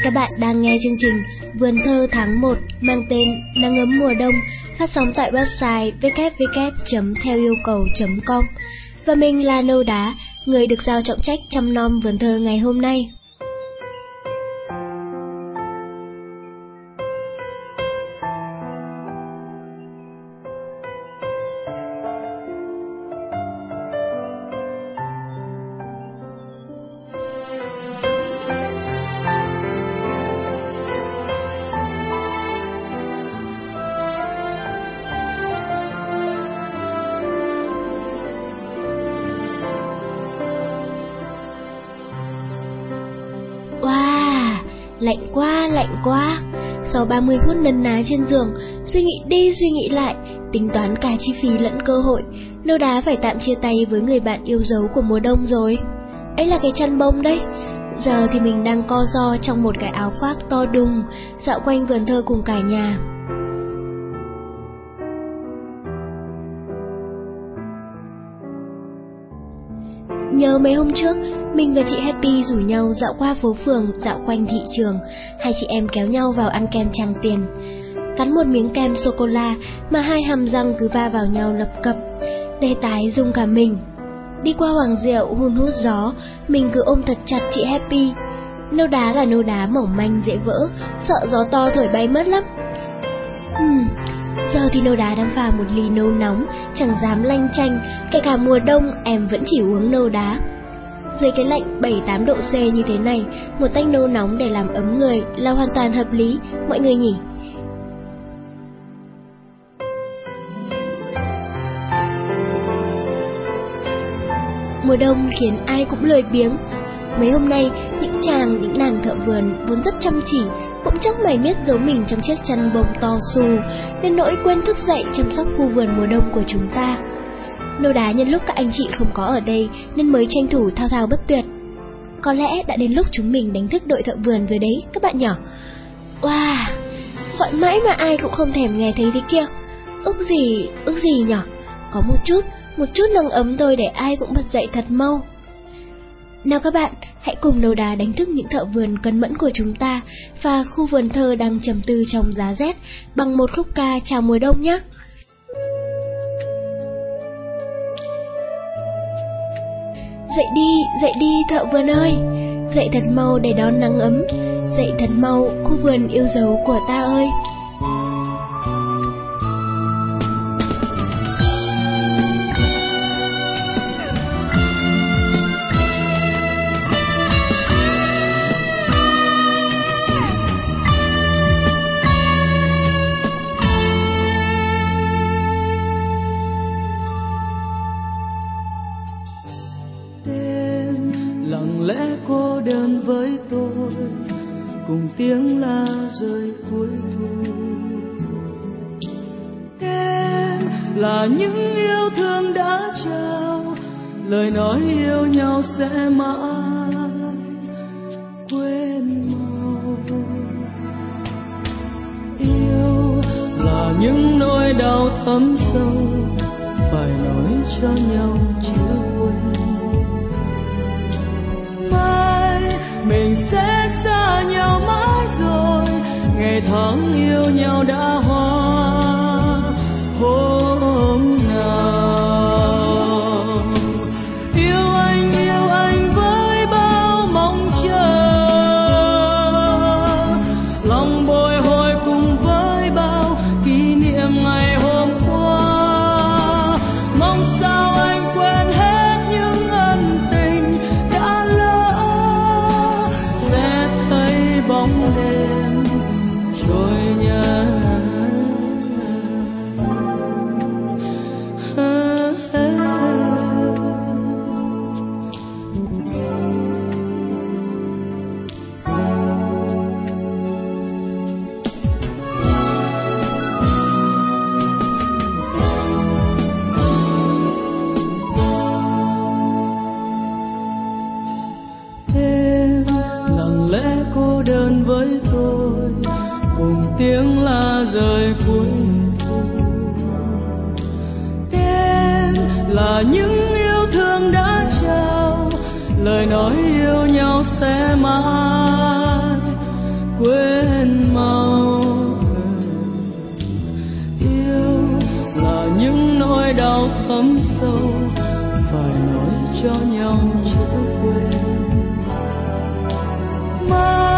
Các bạn đang nghe chương trình Vườn thơ tháng 1 mang tên Nắng ấm mùa đông, phát sóng tại website www.theoiêu cầu.com. Và mình là Nâu Đá, người được giao trọng trách chăm nom vườn thơ ngày hôm nay. Wow, lạnh quá. Sau 30 phút nấn ná trên giường, suy nghĩ đi suy nghĩ lại, tính toán cả chi phí lẫn cơ hội, Nâu Đá phải tạm chia tay với người bạn yêu dấu của mùa đông rồi. Ấy là cái chăn bông đấy. Giờ thì mình đang co ro trong một cái áo khoác to đùng, dạo quanh vườn thơ cùng cả nhà. Nhớ mấy hôm trước, mình và chị Happy rủ nhau dạo qua phố phường, dạo quanh thị trường. Hai chị em kéo nhau vào ăn kem Tràng Tiền. Cắn một miếng kem sô-cô-la mà hai hàm răng cứ va vào nhau lập cập. Đề tái rung cả mình. Đi qua Hoàng Diệu hun hút gió, mình cứ ôm thật chặt chị Happy. Nâu Đá là nâu đá mỏng manh dễ vỡ, sợ gió to thổi bay mất lắm. Giờ thì Nâu Đá đang pha một ly nâu nóng, chẳng dám lanh chanh, kể cả mùa đông em vẫn chỉ uống nâu đá. Dưới cái lạnh 7-8 độ C như thế này, một tách nâu nóng để làm ấm người là hoàn toàn hợp lý, mọi người nhỉ? Mùa đông khiến ai cũng lười biếng. Mấy hôm nay, những chàng, những nàng thợ vườn vốn rất chăm chỉ, bỗng chốc mải miết giấu mình trong chiếc chăn bông to xù, đến nỗi quên thức dậy chăm sóc khu vườn mùa đông của chúng ta. Nâu Đá nhân lúc các anh chị không có ở đây nên mới tranh thủ thao thao bất tuyệt. Có lẽ đã đến lúc chúng mình đánh thức đội thợ vườn rồi đấy các bạn nhỏ. Wow, gọi mãi mà ai cũng không thèm nghe thấy thế kia. Ước gì nhở? Có một chút nắng ấm thôi để ai cũng bật dậy thật mau. Nào các bạn, hãy cùng Nâu Đá đánh thức những thợ vườn cẩn mẫn của chúng ta và khu vườn thơ đang trầm tư trong giá rét bằng một khúc ca chào mùa đông nhé. Dậy đi thợ vườn ơi, dậy thật mau để đón nắng ấm, dậy thật mau khu vườn yêu dấu của ta ơi. Lặng lẽ cô đơn với tôi, cùng tiếng la rơi cuối thu. Đêm là những yêu thương đã trao, lời nói yêu nhau sẽ mãi quên mau. Yêu là những nỗi đau thấm sâu, phải nói cho nhau chưa quên. Mình sẽ xa nhau mãi rồi, ngày tháng yêu nhau đã hoa hôm nào. Yêu anh với bao mong chờ, lòng bồi hồi cùng với bao kỷ niệm ngày hôm qua. Mong sao anh quên hết những ân tình đã lỡ, bóng đêm trôi nhanh. Đêm lặng lẽ cô đơn với tôi, cùng tiếng la rơi cuối thu. Đêm là những yêu thương đã trao, lời nói yêu nhau sẽ mãi quên mau. Yêu là những nỗi đau thấm sâu, phải nói cho nhau chữ quên.